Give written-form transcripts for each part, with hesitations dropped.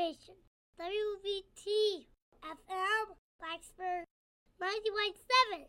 station, WVT FM, Blacksburg 91.7.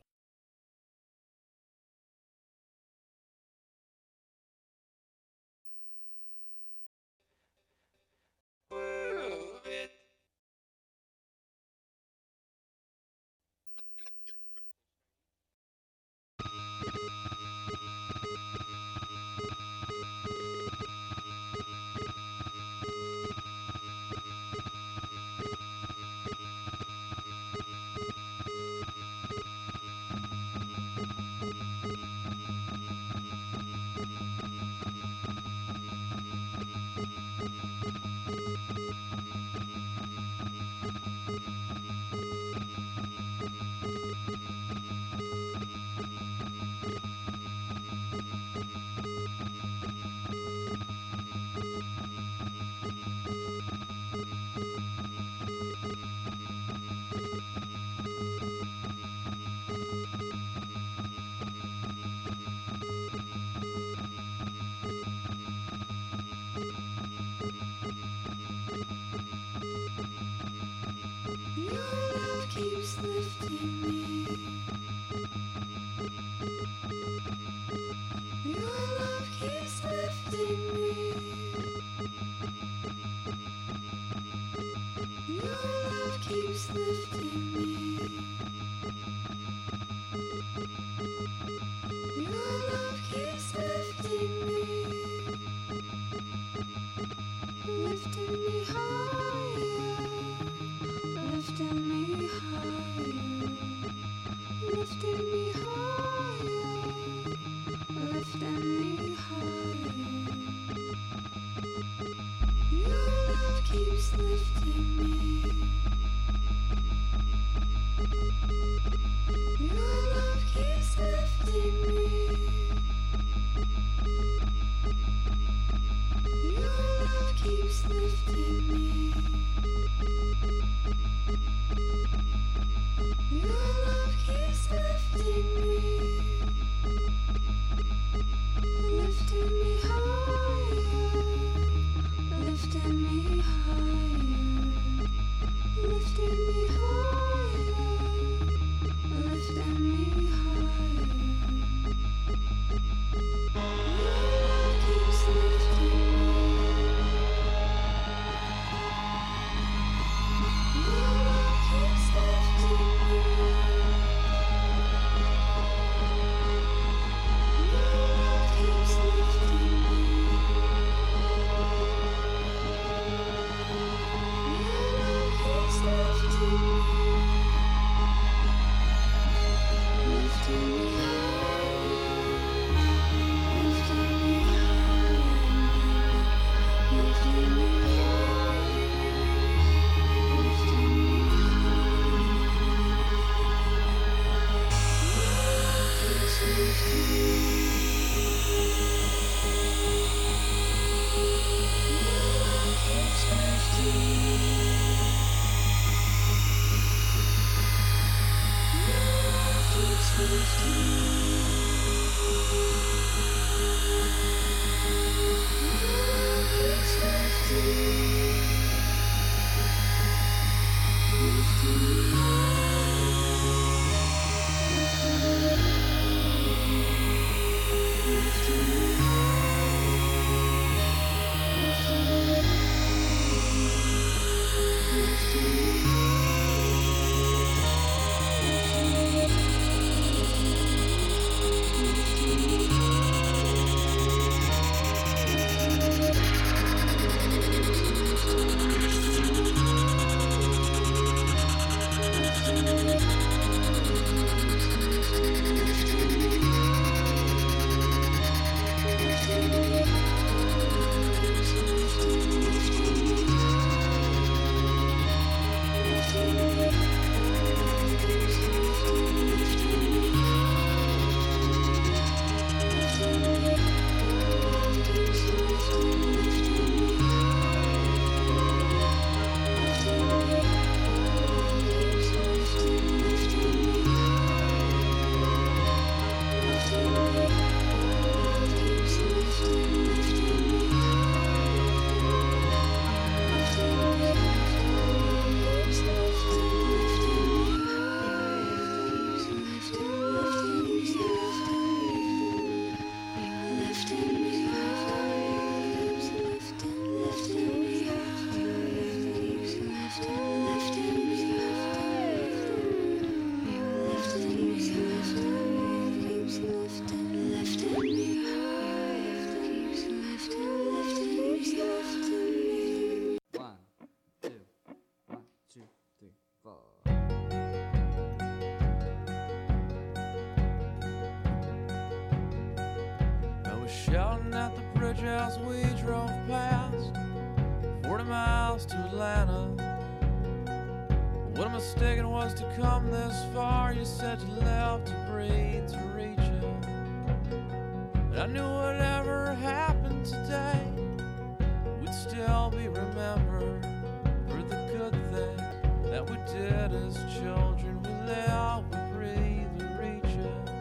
was shouting at the bridge as we drove past 40 miles to Atlanta. What a mistake it was to come this far. You said you left to breathe, to reach it. And I knew whatever happened today, we'd still be remembered for the good things that we did as children. We live, we breathe, we reach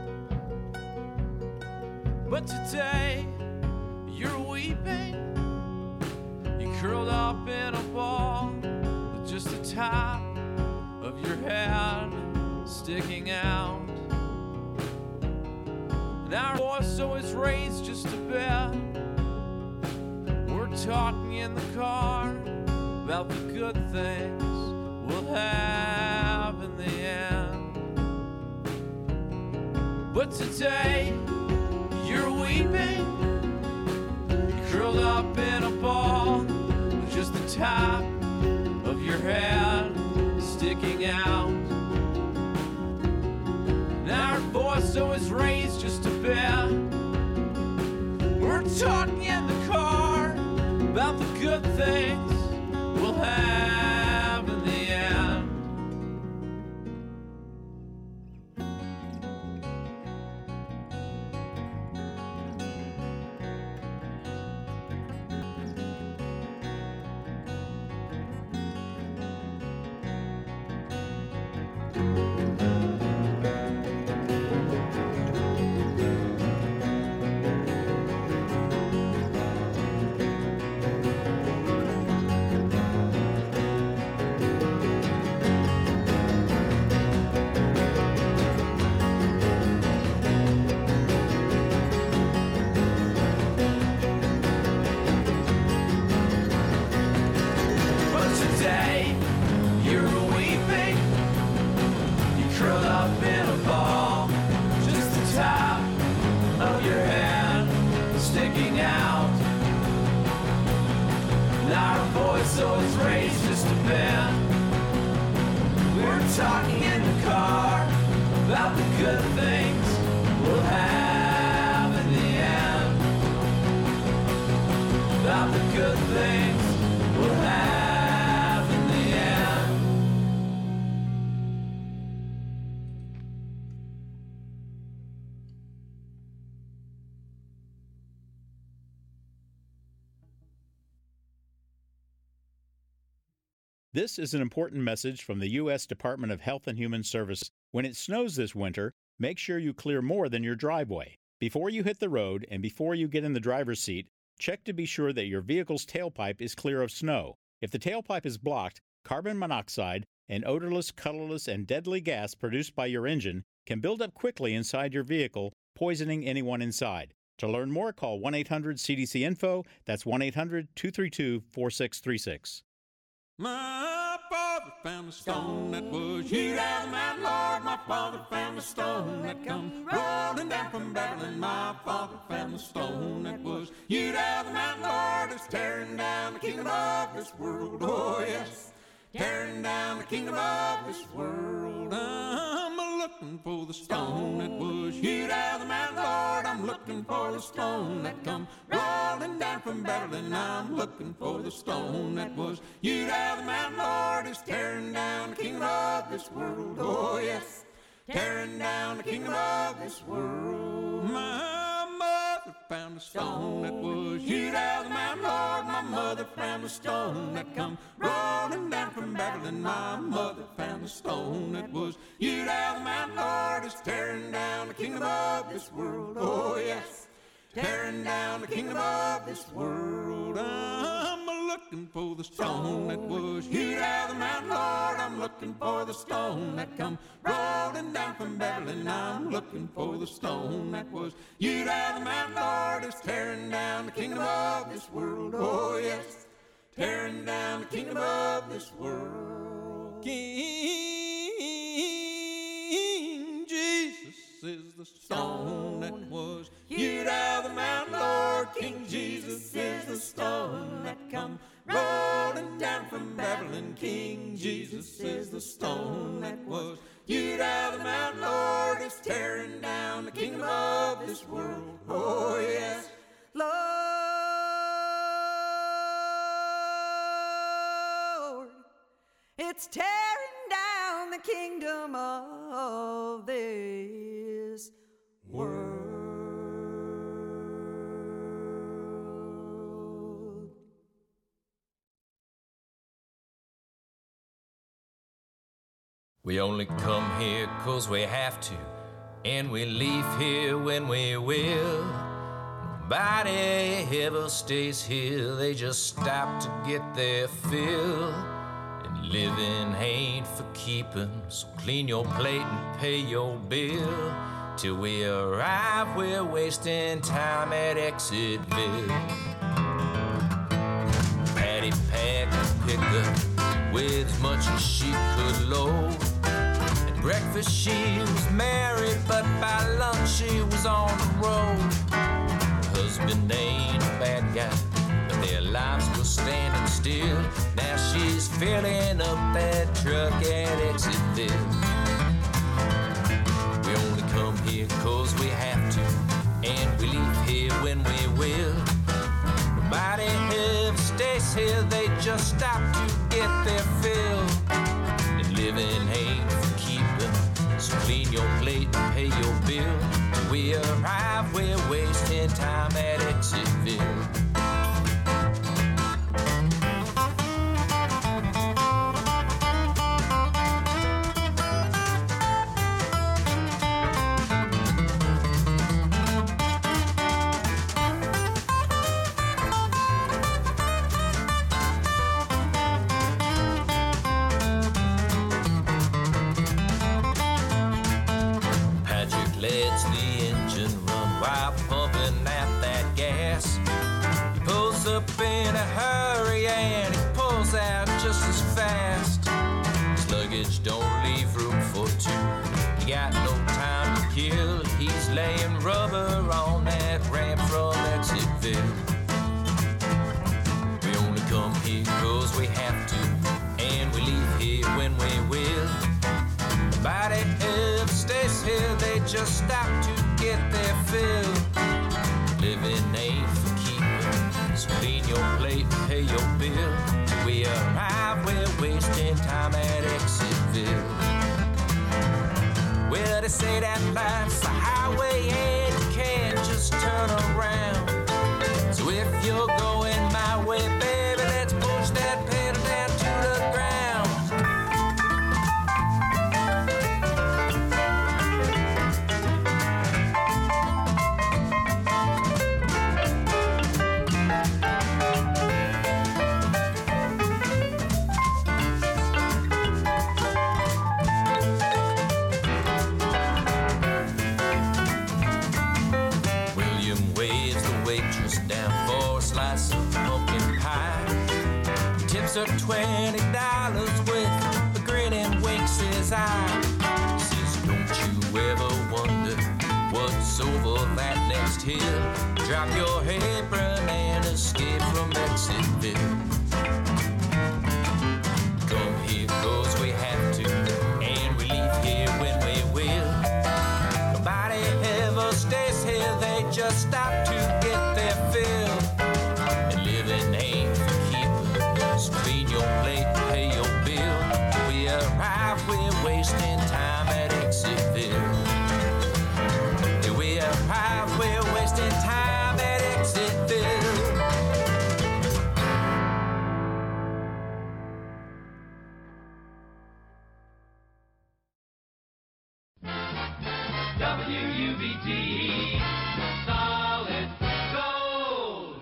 it. But today, you're weeping. You curled up in a ball with just the top of your head sticking out. And our voice always raised just a bit. We're talking in the car about the good things we'll have in the end. But today, you're weeping. You curled up in a ball with just the top of your head sticking out. And our voice always raised just a bit. We're talking in the car about the good things we'll have in the end. This is an important message from the U.S. Department of Health and Human Services. When it snows this winter, make sure you clear more than your driveway. Before you hit the road and before you get in the driver's seat, check to be sure that your vehicle's tailpipe is clear of snow. If the tailpipe is blocked, carbon monoxide, an odorless, colorless, and deadly gas produced by your engine can build up quickly inside your vehicle, poisoning anyone inside. To learn more, call 1-800-CDC-INFO. That's 1-800-232-4636. My father found a stone that was hewed out of the mountain, Lord. My father found a stone that come rolling down from Babylon. My father found a stone that was hewed out of the mountain, Lord. It's tearing down the kingdom of this world. Oh yes, tearing down the kingdom of this world. I'm looking for the stone that was hewed out of the mountain, Lord. I'm looking for the stone that come rolling down from Babylon. I'm looking for the stone that was hewed out of the mountain, Lord. It's tearing down the kingdom of this world. Oh yes, tearing down the kingdom of this world. My mother found a stone that was hewed out of the mountain, Lord. My mother found a stone that come rolling down from Babylon. My mother found a stone that was hewed out of the mountain, Lord. It's tearing down the kingdom of this world. Oh yes, tearing down the kingdom of this world. I'm looking for the stone that was hewed out of the mountain, Lord. I'm looking for the stone that come rolling down from Babylon. I'm looking for the stone that was hewed out of the mountain, Lord. It's tearing down the kingdom of this world. Oh yes, tearing down the kingdom of this world. King Jesus is the stone that was hewed out of the mountain, Lord. King Jesus is the stone that come rolling down from Babylon. King Jesus is the stone that was hewed out of the mountain, Lord. It's tearing down the kingdom of this world. Oh yes, It's tearing down the kingdom of this world. We only come here 'cause we have to, and we leave here when we will. Nobody ever stays here, they just stop to get their fill. And living ain't for keeping, so clean your plate and pay your bill. Till we arrive, we're wasting time at Exitville. Patty packed a pickup with as much as she could load. At breakfast she was married, but by lunch she was on the road. Her husband ain't a bad guy, but their lives were standing still. Now she's filling up that truck at Exitville. We only come here 'cause we have to, and we leave here when we will. Nobody ever stays here, they just stop to get their fill. And living ain't for keeping, so clean your plate and pay your bill. Till we arrive, we're wasting time at Exitville. Lets the engine run while pumping out that gas. He pulls up in a hurry and he pulls out just as fast. His luggage don't leave room for two. He got no time to kill. He's laying rubber on that ramp from Exitville. We only come here 'cause we have to, and we leave here when we will. Nobody ever stays here, they just stop to get their fill. Living ain't for keeping, so clean your plate and pay your bill. Till we arrive, we're wasting time at Exitville. Well, they say that life's a highway and you can't just turn around. So if you're going my way, baby, let's push that pedal down to the ground. Are $20 with a grin and winks his eye. Says, don't you ever wonder what's over that next hill? Drop your apron and escape from Exitville. Come here 'cause we have to, and we leave here when we will. Nobody ever stays here, they just stop to get their fill. And living ain't for keeping, so clean your plate, pay your bill. Till we arrive, we're wasting time at Exitville. Till we arrive, we're wasting time at Exitville. WUBT, solid gold.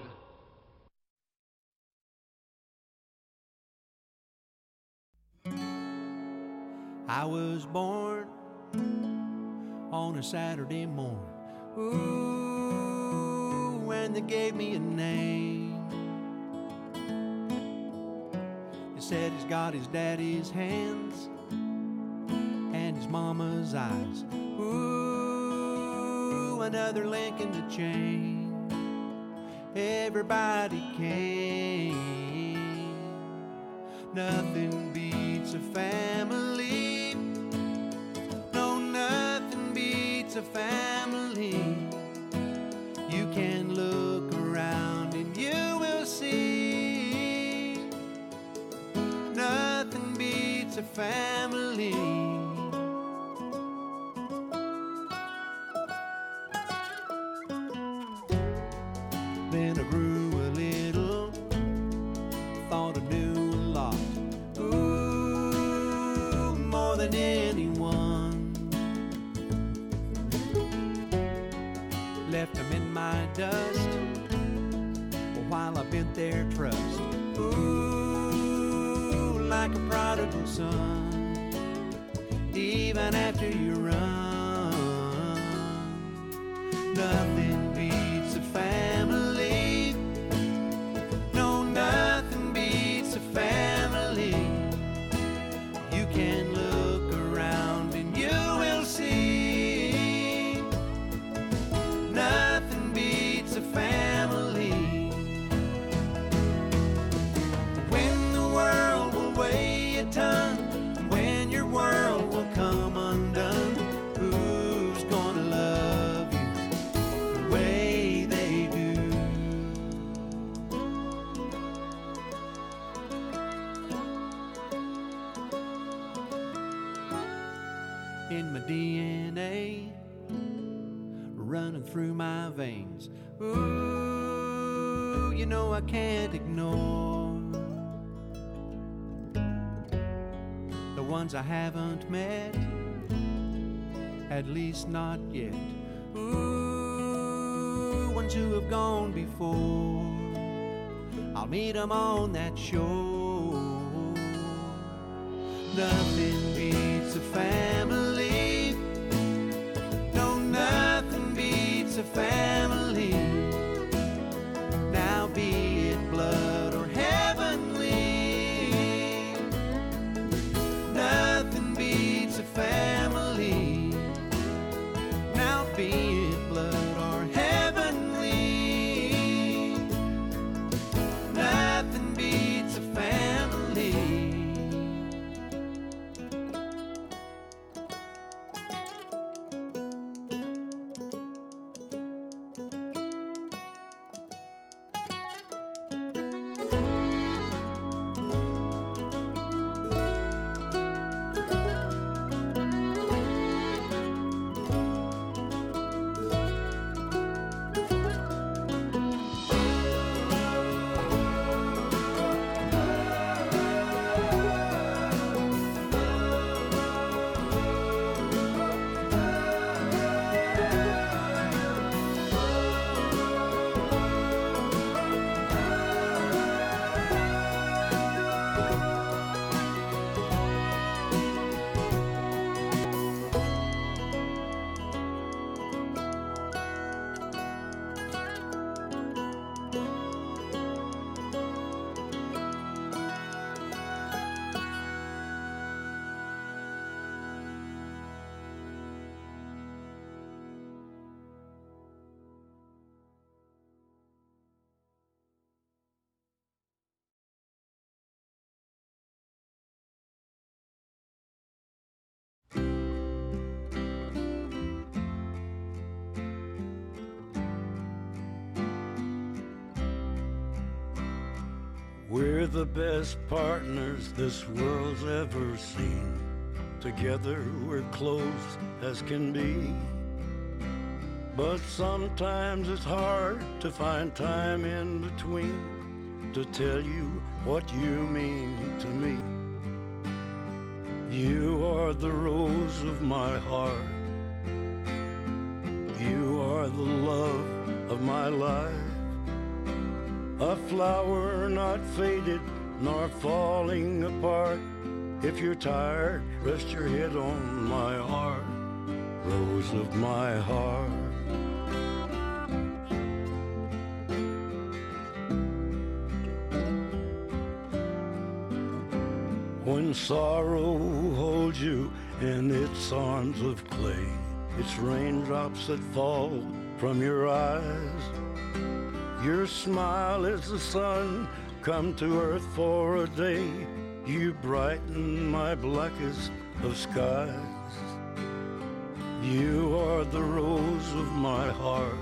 I was born on a Saturday morning. Ooh, when they gave me a name. They said he's got his daddy's hands and his mama's eyes. Ooh, another link in the chain. Everybody came. Nothing beats a family. No, nothing beats a family. You can look around and you will see. Nothing beats family. Then I grew a little, thought I knew a lot. Ooh, more than anyone. Left them in my dust while I bent their trust. Ooh, like a prodigal son, even after you run, nothing beats a family. No, nothing beats a family. You can look around and you will see nothing beats a family. When the world will weigh a ton, when your world will come undone, who's gonna love you the way they do? In my DNA, running through my veins. Ooh, you know I can't ignore the ones I haven't met, at least not yet. Ooh, ones who have gone before, I'll meet them on that shore. Nothing beats a family. No, nothing beats a family. Now be it blood or heavenly, nothing beats a family. Now be it blood or heavenly, nothing beats a family. We're the best partners this world's ever seen. Together we're close as can be. But sometimes it's hard to find time in between to tell you what you mean to me. You are the rose of my heart. You are the love of my life. A flower not faded nor falling apart. If you're tired, rest your head on my heart, rose of my heart. When sorrow holds you in its arms of clay, it's raindrops that fall from your eyes. Your smile is the sun come to earth for a day. You brighten my blackest of skies. You are the rose of my heart.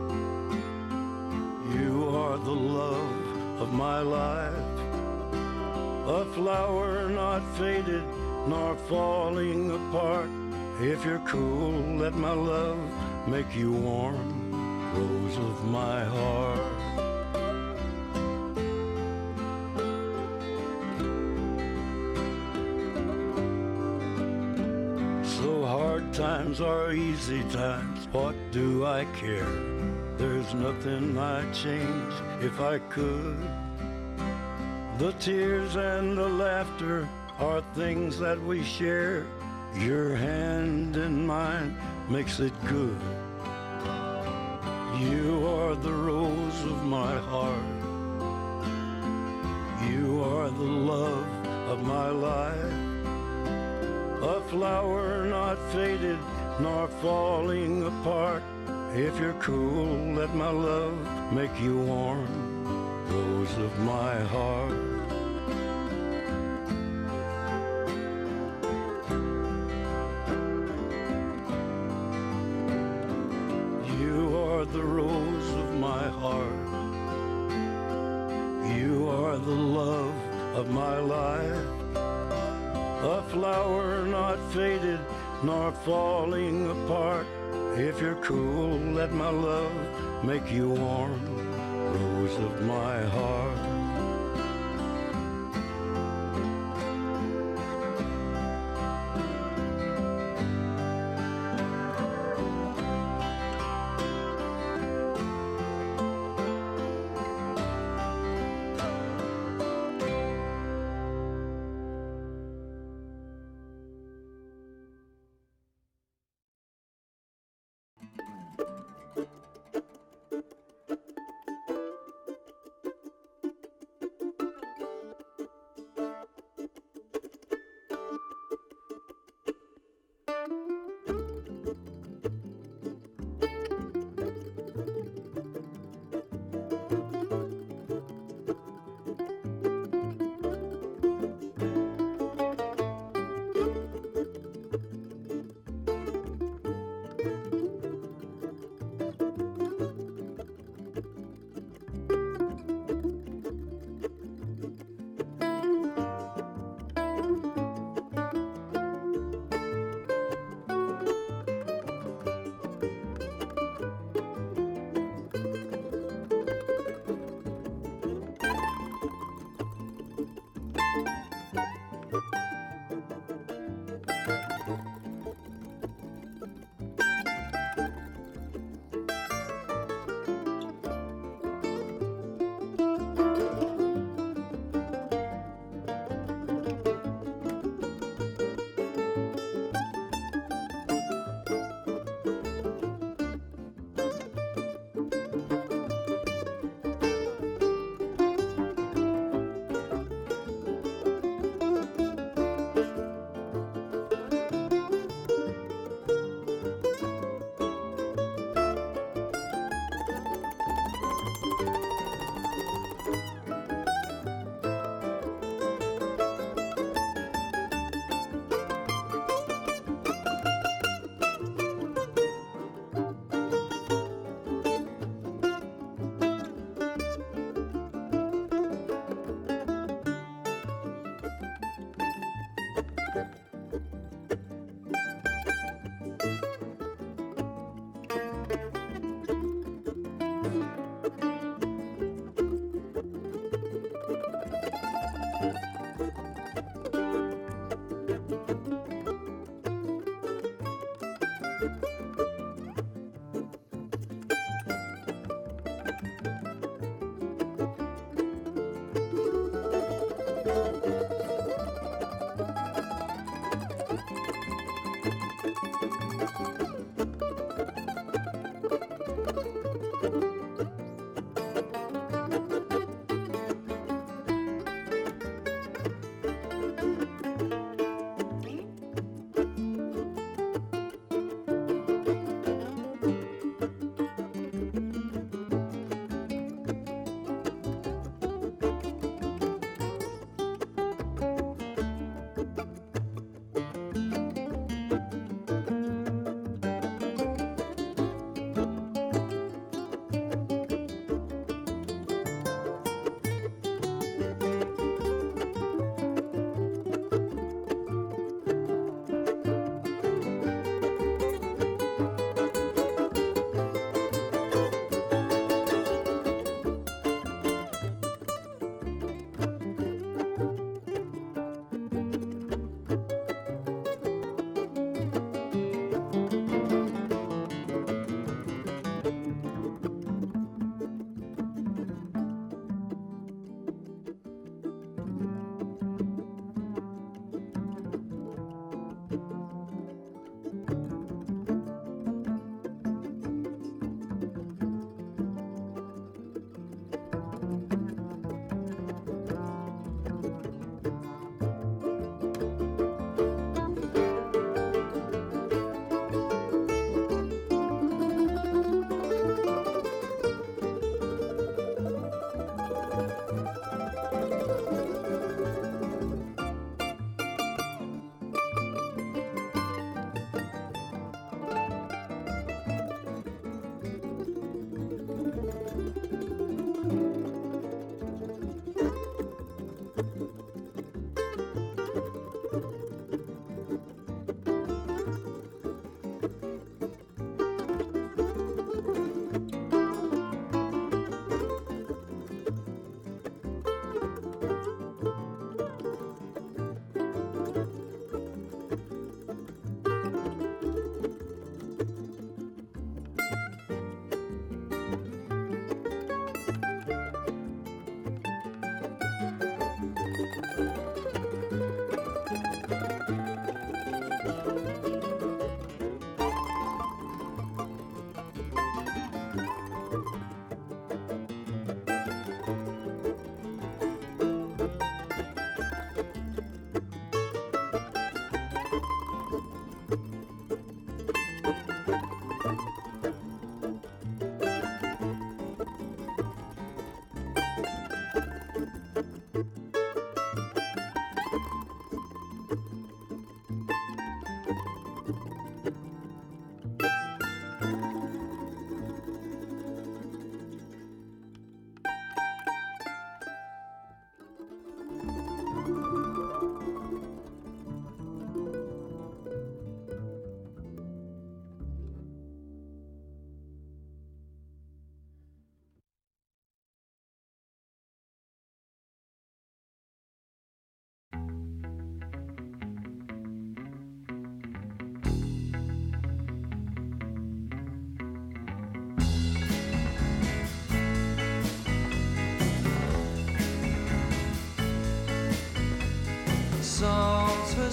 You are the love of my life. A flower not faded nor falling apart. If you're cool, let my love make you warm, rose of my heart. So hard times are easy times, what do I care? There's nothing I'd change if I could. The tears and the laughter are things that we share. Your hand in mine makes it good. You are the rose of my heart. You are the love of my life. A flower not faded nor falling apart. If you're cool, let my love make you warm, rose of my heart. You are the rose of my heart. You are the love of my life. A flower not faded nor falling apart. If you're cool, let my love make you warm, rose of my heart.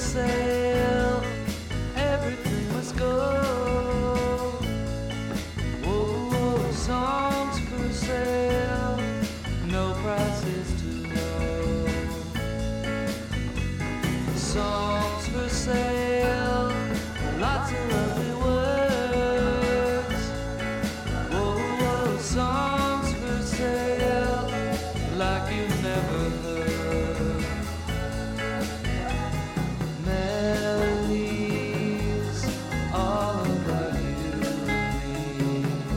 sale, everything must go. Whoa, whoa, songs for sale, no price is too low. Songs for sale, lots of lovely words. Whoa, whoa, songs for sale, like you've never heard. Melodies all about you and me.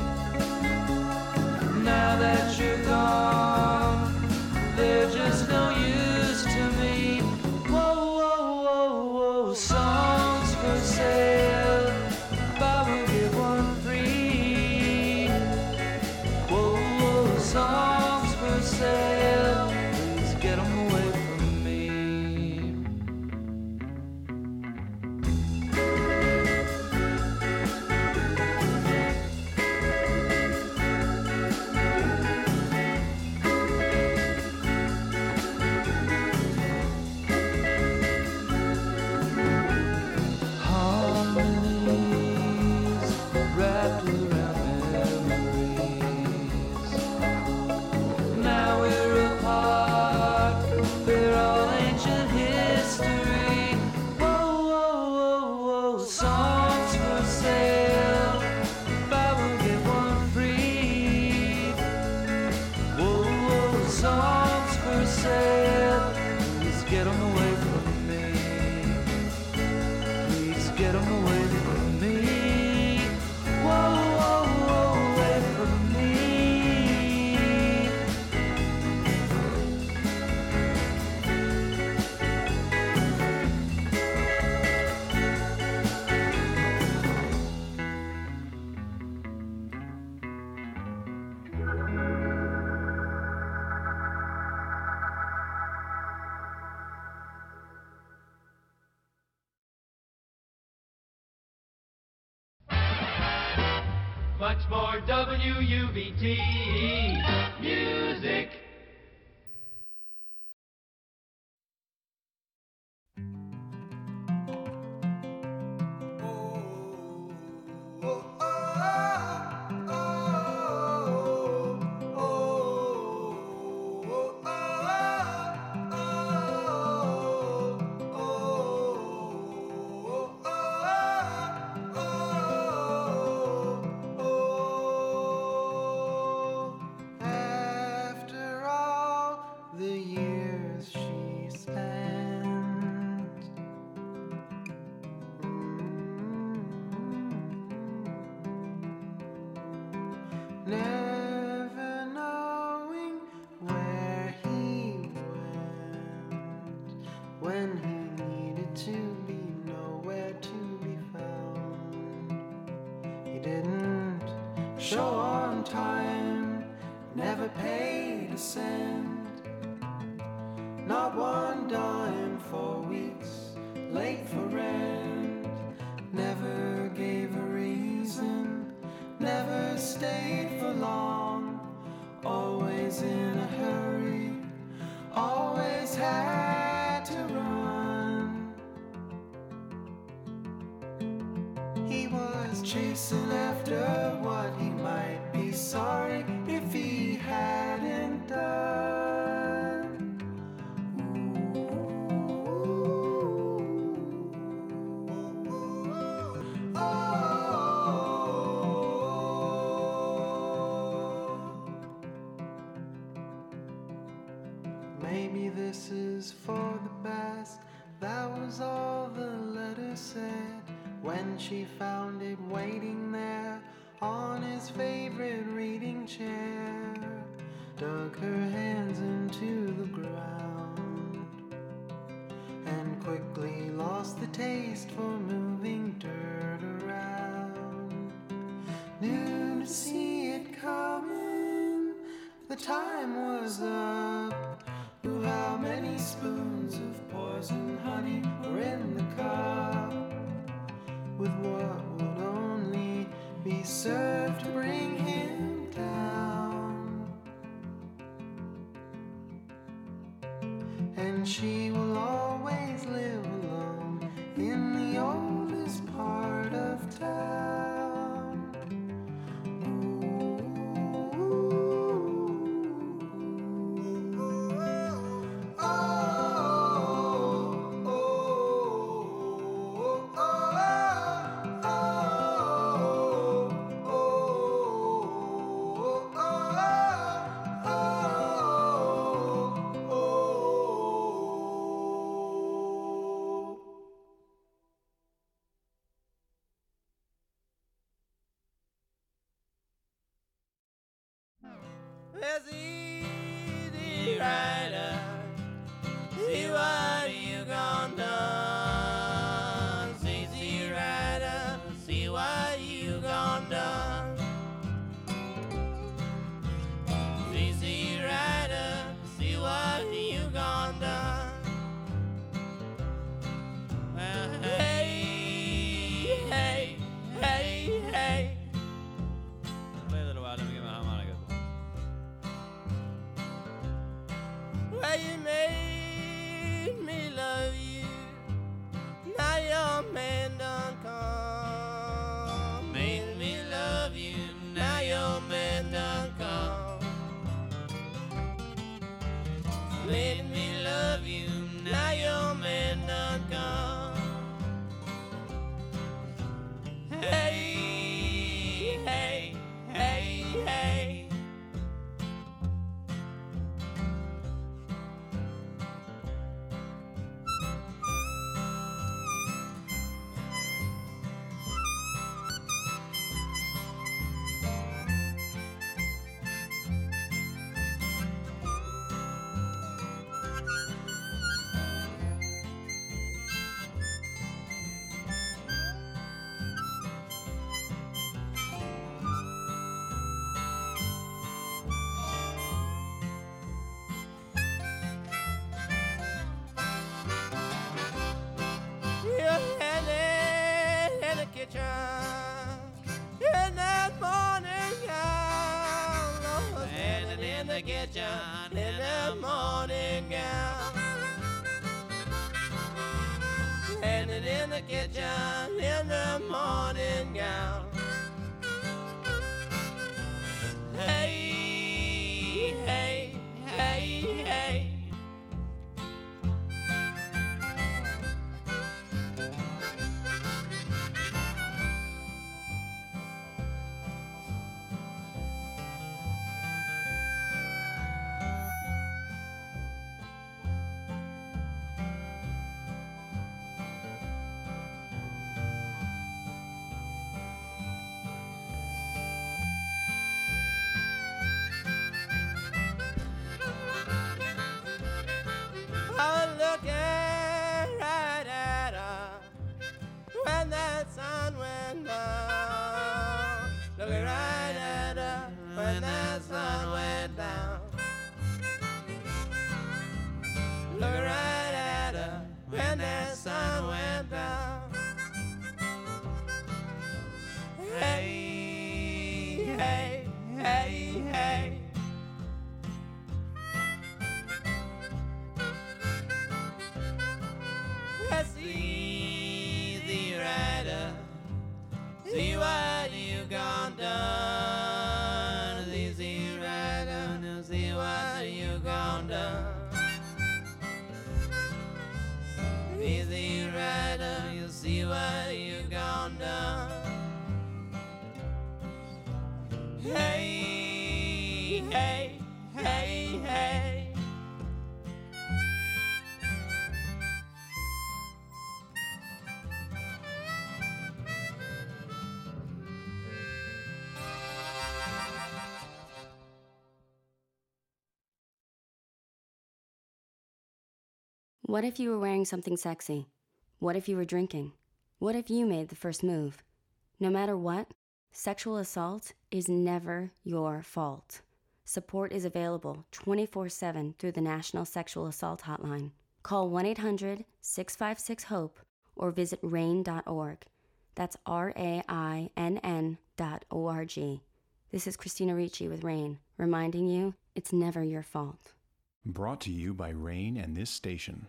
Now that you're gone, they're just no use to me. Whoa, whoa, whoa, whoa, songs for sale, buy one get one free. Whoa, whoa, songs for sale, please get 'em away from me. Harmonies wrapped around memories. Now we're apart, they're all ancient history. Whoa, whoa, whoa, whoa, songs for sale, buy one get one free. Whoa, whoa, songs for sale, please get 'em away from me. Please get 'em away from me. Whoa, whoa, whoa, away from me. Much more WUBT music. After all the years she spent, never knowing where he went, when he needed to be nowhere to be found. He didn't show on time, never paid a cent, not one dime for weeks, late for rent, never gave a reason, never stayed for long, always in a hurry, always had to run. He was chasing after what he might be sorry if he hadn't done. Maybe this is for the best. That was all the letter said when she found it waiting there on his favorite reading chair. Dug her hands into the ground and quickly lost the taste for moving dirt around. Knew to see it coming, the time was up. Knew how many spoons of poison honey were in the cup, with what would only be served to bring him down. And she will always live alone Let's easy rider, see what you gone done. Easy rider, see what you gone done. Easy rider, see what you gone done. Well, hey, hey, hey, hey. Wait a little while, let me get my harmonica. Well, you made me love you. Now your man done come. Made me love you. Now your man done come. Made me love you. Now your man done come. Hey, hey, hey, hey. In that morning gown, standing in the kitchen in that morning gown, standing in the kitchen in the morning gown. Hey, hey, hey, hey. I was looking right at her when that sun went down. Looking right at her when that sun went down. Looking right at her when that sun went down. Hey, hey, hey, hey. Let's easy rider, see what you gone done. Easy rider, now see what you gone done. Easy rider, you see what you gone done. Hey, hey, hey, hey. What if you were wearing something sexy? What if you were drinking? What if you made the first move? No matter what, sexual assault is never your fault. Support is available 24/7 through the National Sexual Assault Hotline. Call 1-800-656-HOPE or visit RAINN.org. That's RAINN.org. This is Christina Ricci with RAINN, reminding you it's never your fault. Brought to you by RAINN and this station.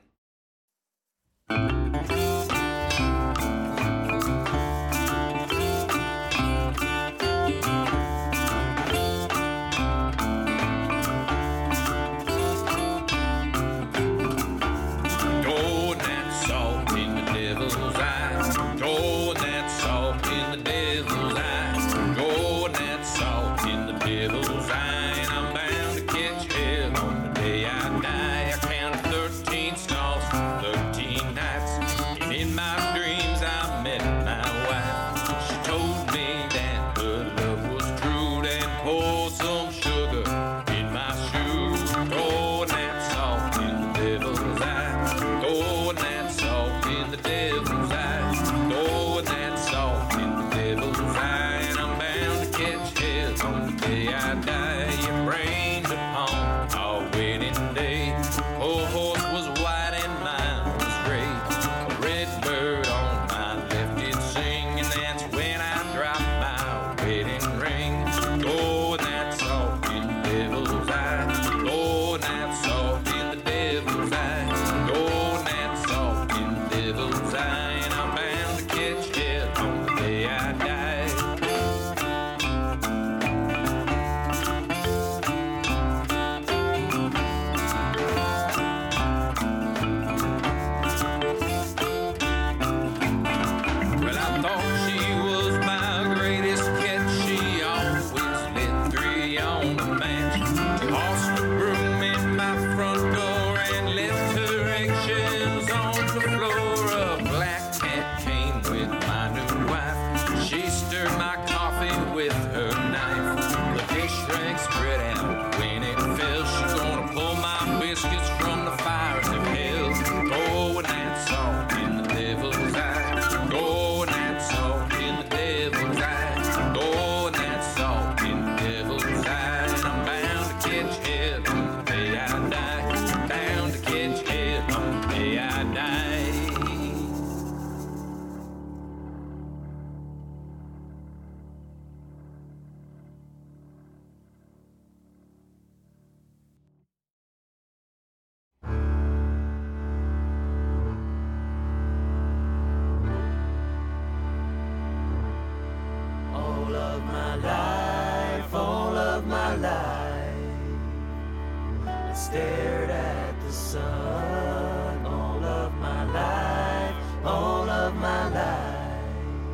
Stared at the sun all of my life, all of my life.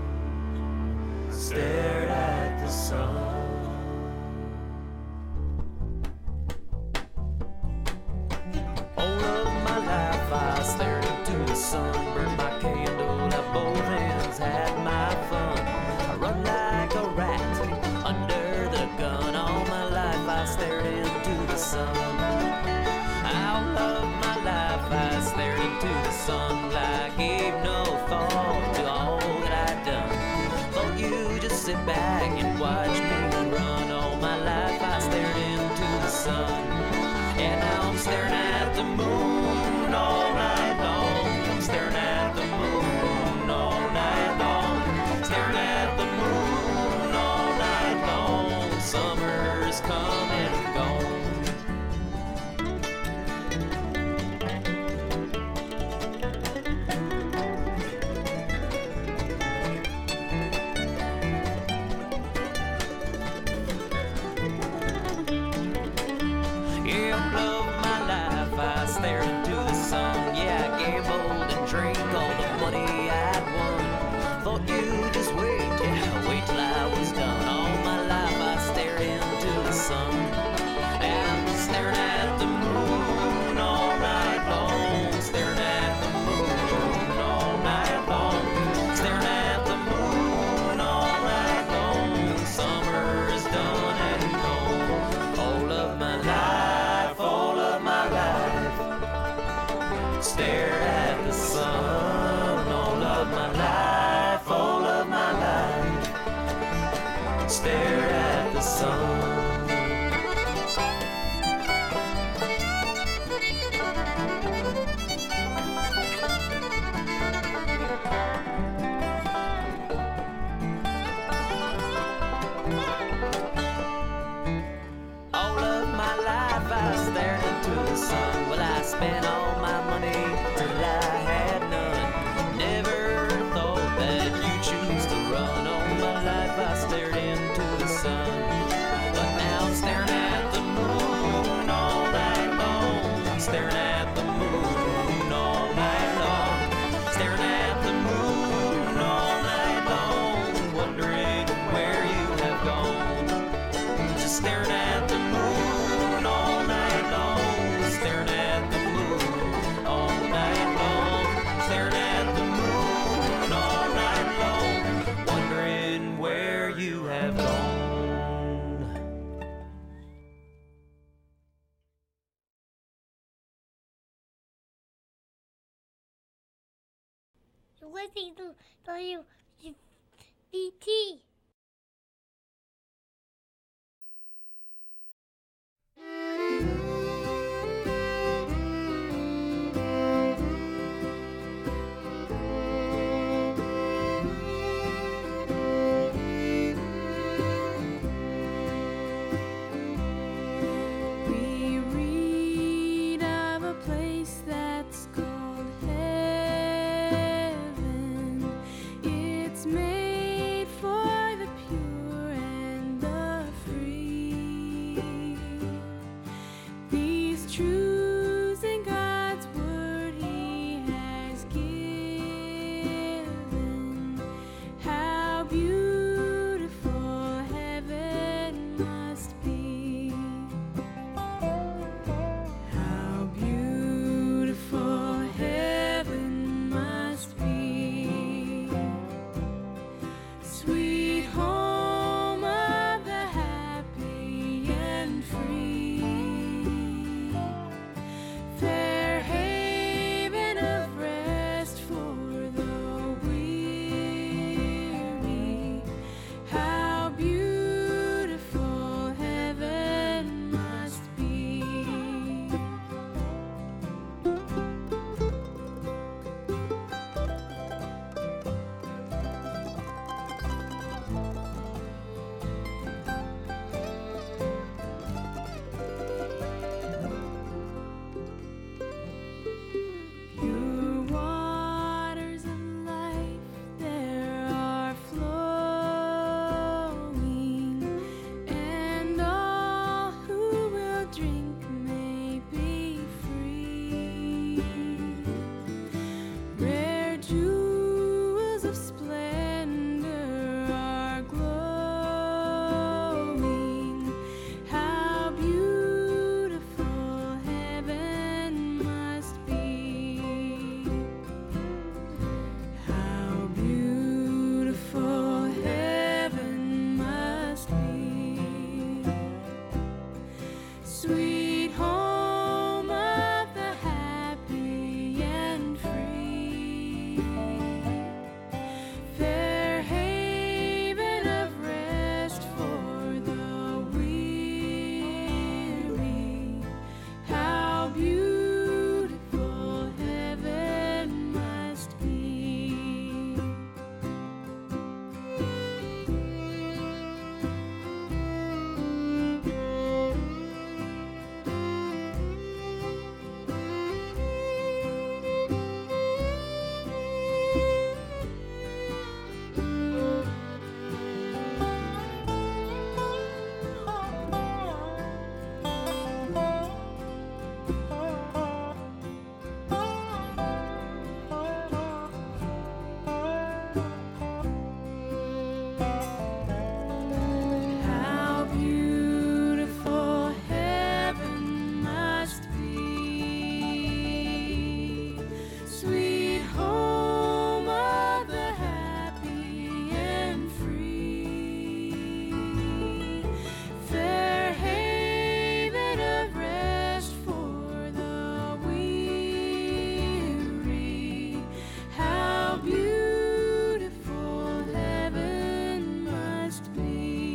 Stared at the sun. All of my life I stared into the sun, burned my candle at both ends, had my fun. I run like a rat under the gun. All my life I stared into the sun. All of my life I stared into the sun. I gave no thought to all that I'd done. Thought you just sit back and watch me run. All my life I stared into the sun. And now I'm staring at the moon all night long. I'm staring at the moon all night long. Staring at the moon all night long. Summer's come and gone. Yeah, all of my life I stared into the sun. Yeah, I gambled and drank all the money I'd won. Thought you just wait, yeah, wait till I was done. All my life I stared into the sun. And I'm staring at the moon all night long. Staring at the moon all night long. Staring at the moon all night long. Summer is done and gone. All of my life, all of my life. Stare at the sun. All of my life, all of my life. Stare at the sun. All of my life I stared into the sun. Well, I spent all my money till I had none. Never thought that you choose to run. All my life I stared into the sun. But now I'm staring at the moon all night long. Staring at the moon all night long. Staring at the moon all night long. Wondering where you have gone. Just staring at the moon all night long. Staring at the moon all night long. Staring at the moon all night long. Wondering where you have gone. You're listening to WVT. We read of a place that's called heaven. It's made for sweet home of the happy and free, fair haven of rest for the weary. How beautiful heaven must be. How beautiful heaven must be, sweet home of the happy and free, fair haven of rest for the weary. How beautiful heaven must be.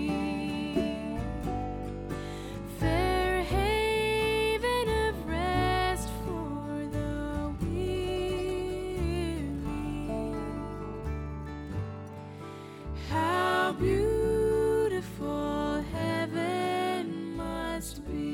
Fair haven of rest for the weary. How beautiful heaven must be.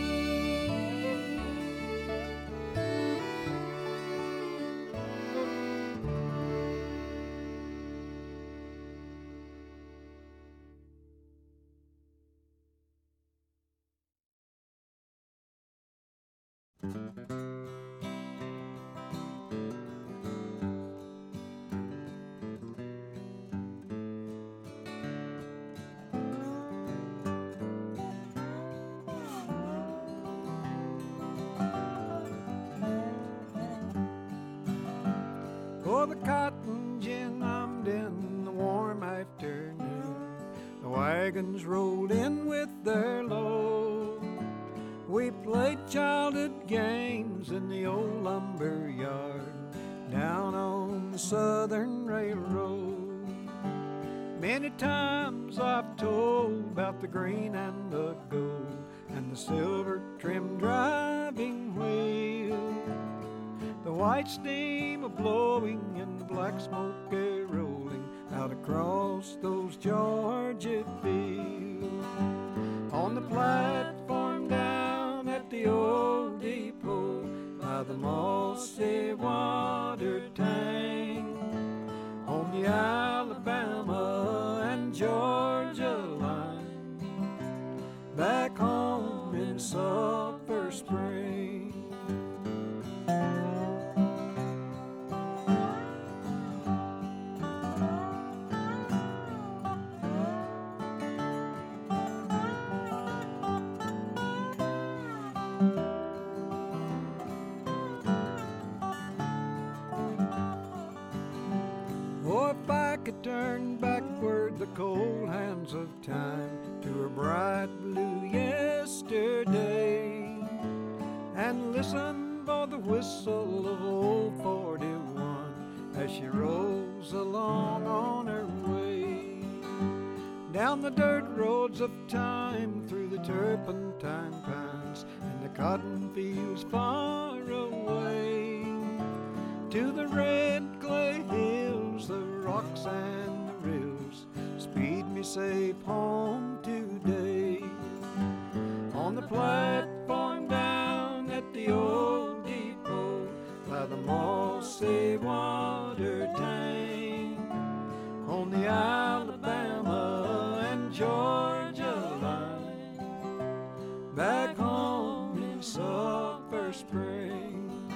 Oh, the cotton gin hummed in the warm afternoon. The wagons rolled in with their load. We played childhood games in the old lumber yard down on the Southern Railroad. Many times I've told about the green and the gold and the silver trimmed driving wheel, the white steam a-blowing and the black smoke a-rolling out across those Georgia fields. On the platform down at the old depot by the mossy water tank, on the Alabama and Georgia line, back home in Sulphur Spring. Oh, if I could turn backward the cold hands of time to a bright blue yesterday, and listen for the whistle of old 41 as she rolls along on her way, down the dirt roads of time, through the turpentine pines and the cotton fields far away, to the red clay hills, the rocks and the rills. Speed me safe home today. On the platform down at the old depot by the mossy water tank, on the Alabama and Georgia line, back home in Sulphur Spring.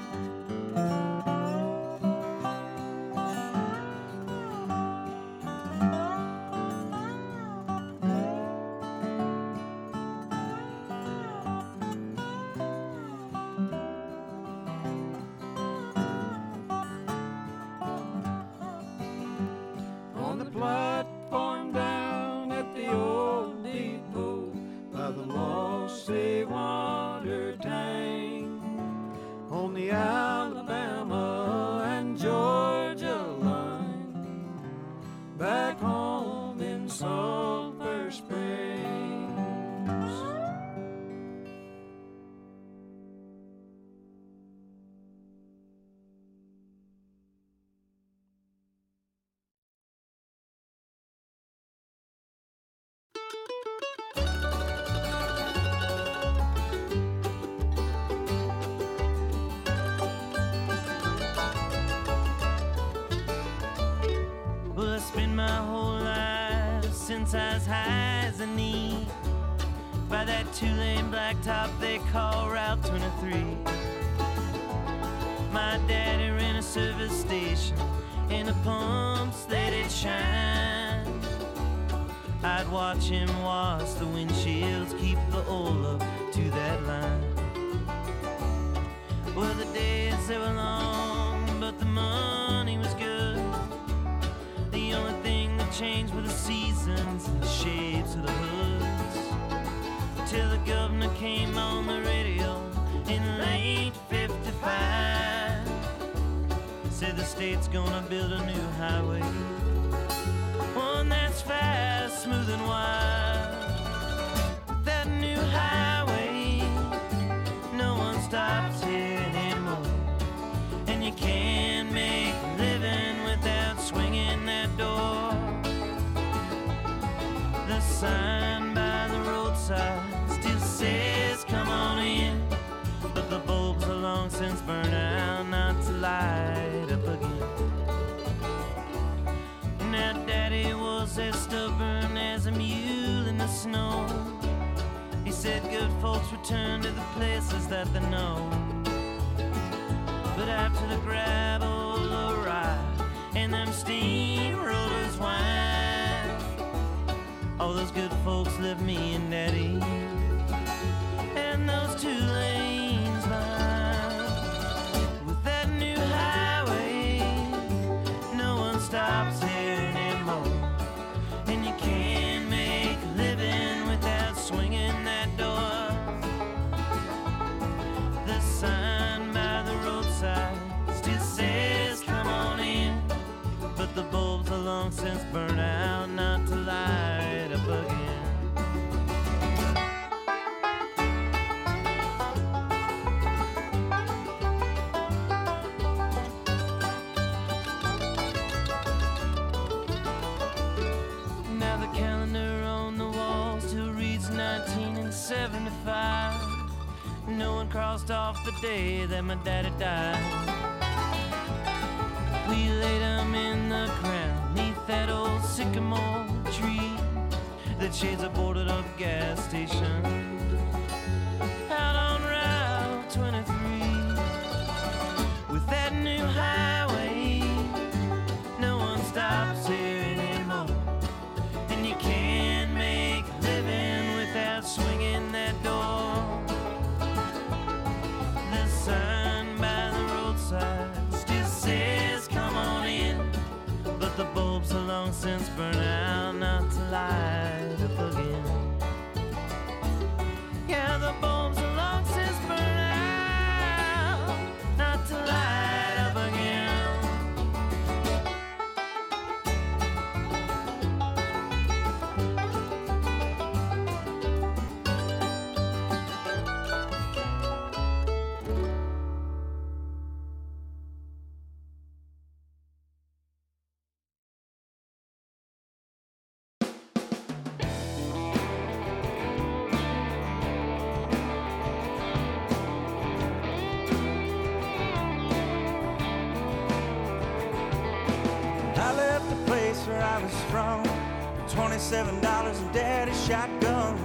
On the platform down at the old depot by the mossy water stand size high as a knee by that two-lane blacktop they call Route 23. My daddy ran a service station and the pumps they did shine. I'd watch him wash the windshields, keep the oil up to that line. Well, the days they were long, but the money was good. The only thing that changed were the seasons and the shapes of the hoods. Till the governor came on the radio in late 55. Said the state's gonna build a new highway, one that's fast, smooth and wide. With that new highway, no one stops here anymore. And you can't make a living without swinging that door. The sign by the roadside still says come on in, but the bulbs are long since burned out, not to light up again. Now Daddy was as stubborn as a mule in the snow. He said good folks return to the places that they know. But after the gravel arrived and them steamrollers whined, all those good folks left me and Daddy and those two lanes behind. With that new highway, no one stops here anymore. And you can't make a living without swinging that door. The sign by the roadside still says come on in, but the bulbs are long since burned out, not to light up again. Now the calendar on the wall still reads 1975. No one crossed off the day that my daddy died. We laid him in the ground neath that old sycamore tree that shades a boarded up gas station out on Route 23. With that new highway, no one stops here anymore. And you can't make a living without swinging that door. The sign by the roadside still says come on in, but the bulbs are long since burned out, not to light up again. Yeah, the bulbs are long since burned out, not to light up again. I left the place where I was from, $27 in Daddy's shotgun.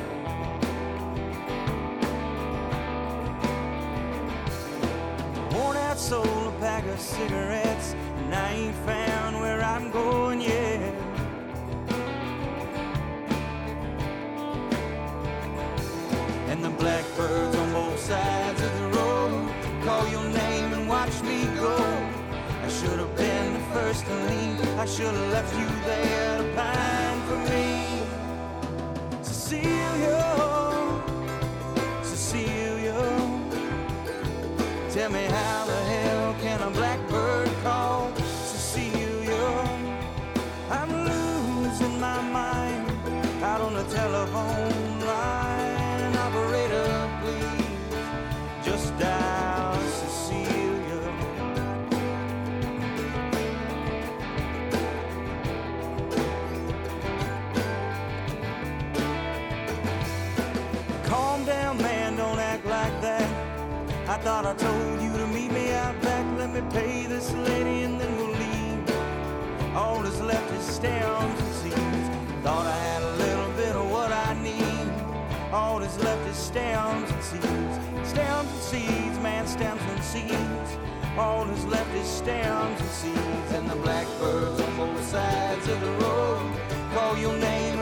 Worn out soul, a pack of cigarettes, and I ain't found where I'm going yet. And the blackbirds on both sides of the road call your name and watch me go. I should have been the first to leave. I should have left you there to pine for me. Cecilia, Cecilia, tell me how the hell can a blackbird call Cecilia? I'm losing my mind out on the telephone line. Operator, please, just dial Cecilia. Calm down, man, don't act like that. I thought I told you to meet me out back. Let me pay this lady and then we'll leave. All that's left is stare-ons and scenes. Thought I had a little bit of what I need. All that's left is stems and seeds. Stems and seeds, man, stems and seeds. All that's left is stems and seeds. And the blackbirds on both sides of the road call your name